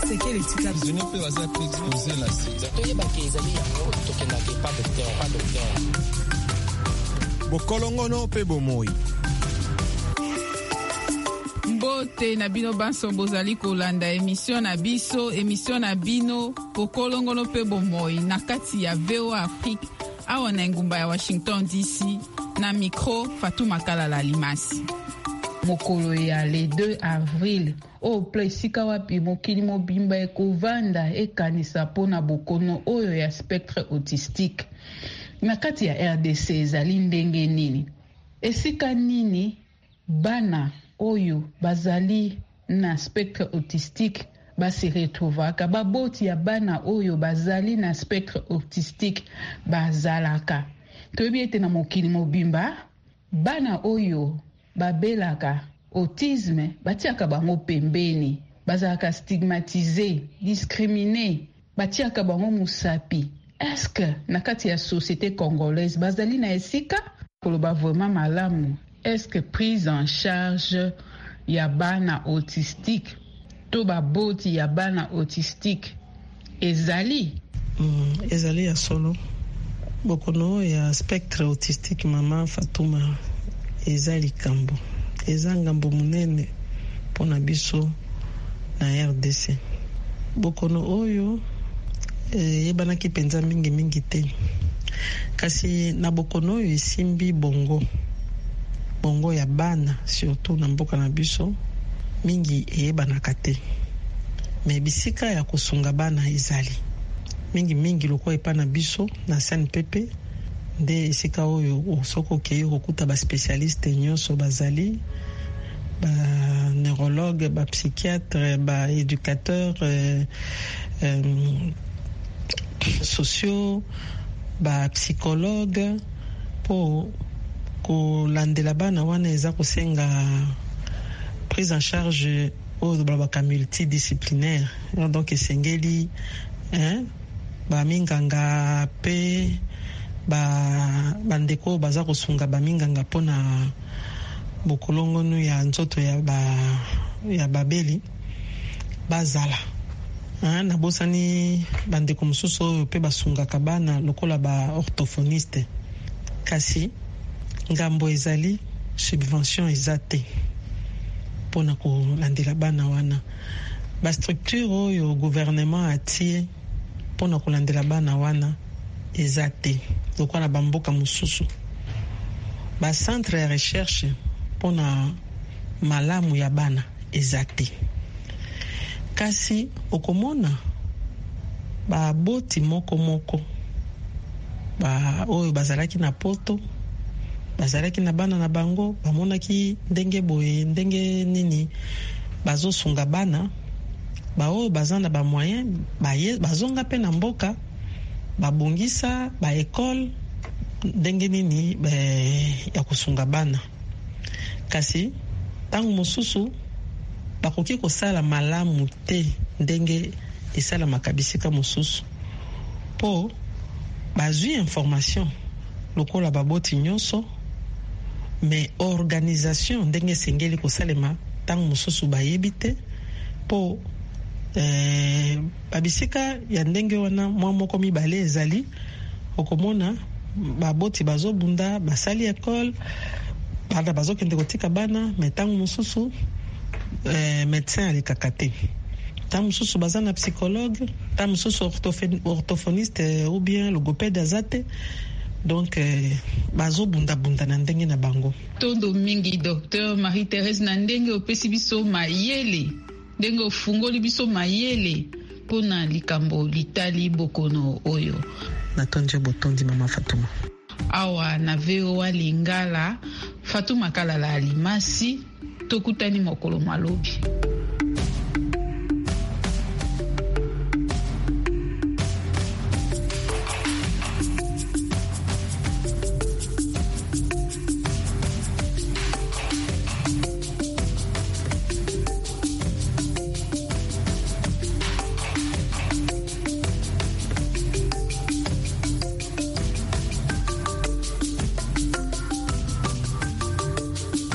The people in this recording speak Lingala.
sekele tika zone pe baza pe exposé la sida to yeba ke ezali yango tokenda ke pas docteur bokolongono pe bomoi. Mbote na bino banso bozali kolanda émission na biso, émission na bino bokolongono pe bomoi na kati ya VOA Afrique awa na ngumba ya Washington DC na micro Fatou Makalala Limasi. Mokolo ya le 2 avril o plesika wapi mokili mobimba ekovanda ekanisa pona bokono oyo ya spectre autistique. Na kati ya RDC ezali ndenge nini? Esika nini bana oyo bazali na spectre autistique basi retrouvaka, baboti ya bana oyo bazali na spectre autistique bazalaka. Toyebi ete na mokili mobimba bana oyo babelaka autisme batiaka bango pembeni, bazalaka stigmatisé, discriminé, batiaka bango musapi. Est-ce que na kati ya société congolaise bazali na esika koloba vraiment malamu? Est-ce que prise en charge ya bana autistique to baboti ya bana autistique ezali? Ezali ya solo. Bokono ya spectre autistique mama Fatuma ezali kambo. Eza ngambo munene pona biso na RDC. Bokono oyo yebanaki penza mingi te. Kasi na bokono oyo esimbi bongo ya bana surtout na mboka na biso mingi eyebanaka te. Me bisika ya kosunga bana ezali mingi loko epa na biso na SNPP nde esika oyo soko kei kokuta ba spécialiste nyonso bazali, ba neurologue, ba psychiatre, ba éducateur sociaux, ba psychologue po kolandela bana wana eza kosenga prise en charge oyo balobaka multidisciplinaire. Donc esengeli baminganga pe bandeko baza kosunga baminganga mpona bokolongono ya nzoto ya babeli bazala. Nabosani bandeko mosusu oyo mpe basungaka bana lokola ba orthophoniste. Kasi ngambo ezali subvention eza te mpona kolandela bana wana. Ba structure oyo gouvernement atie mpona kolandela bana wana eza te lokola bamboka mosusu. Ba centre ya recherche mpona malamu ya bana eza te. Kasi okomona baboti moko oyo bazalaki na poto, bazalaki na bana na bango, bamonaki ndenge boye ndenge nini bazosunga bana, oyo baza na bamoyen bazonga pe na mboka babongisa ba école ndenge nini ya kosunga bana. Kasi tangu mosusu bakoki kosala malamu te ndenge esalamaka bisika mosusu po bazwi information lokola baboti nyonso, mais organisation ndenge esengeli kosalema tangu mosusu bayebi te po babisika ya ndenge wana mwa moko mibale ezali okomona baboti bazobunda basali école bana bazokende kotika bana, mais tangu mosusu médecin alekaka te. Tangu mosusu baza na psychologue, tangu mosusu orthophoniste ou bien logopède aza te. Donc bazobunda na ndenge na bango. Tondo mingi docteur Marie-Thérèse na ndenge opesi biso mayele, ndenge ofungoli biso mayele pona likambo litali bokono oyo. Natonje botondi mama Fatuma. Awa na VOA Lingala, Fatou Makalala Limasi, tokutani mokolo malobi.